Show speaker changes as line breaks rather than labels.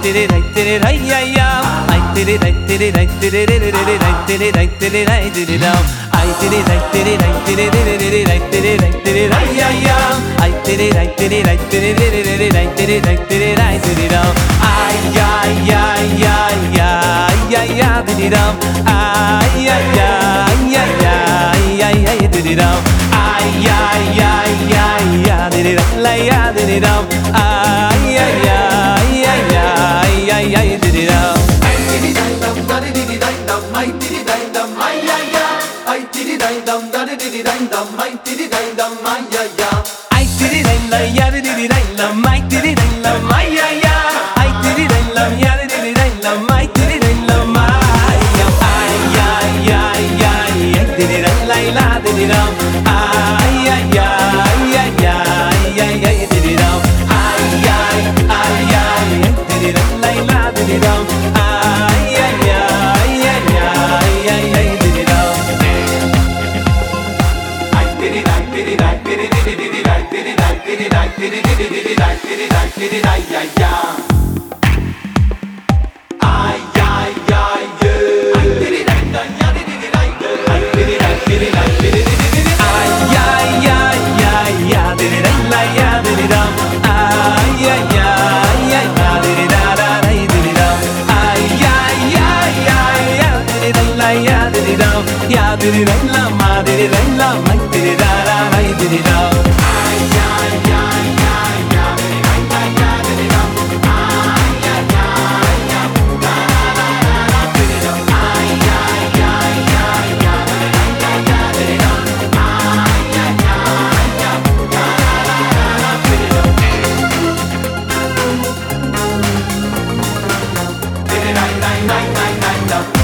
tiri ray tiri ray ya ya. Ay tiri ray tiri ray tiri ray tiri ray tiri ray tiri ram. Ay tiri ray tiri ray tiri ray tiri ray tiri ray ya ya. Ay tiri ray tiri ray tiri ray tiri ray tiri ray tiri ram. Ay ya ya ya ya ya ya tiri ram. Ay ya ya ya ya ya ya tiri ram. Ay ya ya ya ya tiri ram la ya tiri ram. Ay ya ya ya ya ya ya tiri ram.
Ay tiri dai dam da di di dai dam, ay tiri dai dam, ay ya ya. Ay tiri dai dam da di di dai dam, ay tiri dai dam, ay ya ya.
Ay tiri ray la ya tiri ray la, ay tiri ray la, ay ya ya. Ay tiri ray la ya tiri ray la, ay tiri ray la, ay ya. Ay ya ya ya ya tiri ray la la tiri ram. Ay ya ya ya ya ya ya tiri ram. Ay ya ay ya ya tiri ray la la tiri ram. Ay ya ya ya ya ya ya tiri ram.
Ay tiri dai tiri dai tiri di di dai tiri dai tiri dai tiri di dai tiri dai tiri dai ya ya. Ay ya ya ya. Ay tiri dai dam ya di di dai dam, ay tiri dai tiri dai tiri di dai.
Ay ya ya ya ya tiri ray la ya tiri ram. Ay ya ya ya ya tiri da da ray tiri ram. Ay ya ya ya ya tiri ray la ya tiri ram. Ya tiri ray la ma tiri ray la ma tiri da da ray tiri ram.
Ay ya ya ya ya tiri dai dai ya tiri dam. Ay ya ya ya da da da da tiri dam. Ay ya ya ya ya tiri dai dai ya tiri dam. Ay ya ya ya da da da da tiri dam. Tiri dai dai dai dai dai dam.